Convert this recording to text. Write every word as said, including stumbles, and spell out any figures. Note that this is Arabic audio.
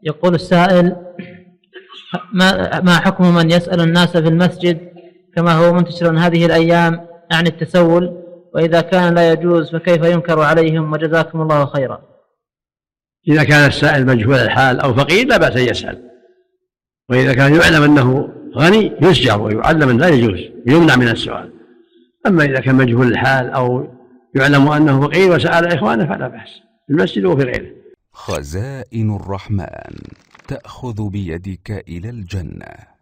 يقول السائل: ما ما حكم من يسأل الناس في المسجد كما هو منتشر هذه الأيام عن التسول؟ وإذا كان لا يجوز فكيف ينكر عليهم؟ وجزاكم الله خيرا. إذا كان السائل مجهول الحال أو فقير لا بأس أن يسأل، وإذا كان يعلم أنه غني يزجر ويعلم أن لا يجوز ويمنع من السؤال. أما إذا كان مجهول الحال أو يعلم أنه فقير وسأل إخوانه فلا بأس في المسجد وفي غيره. خزائن الرحمن تأخذ بيدك إلى الجنة.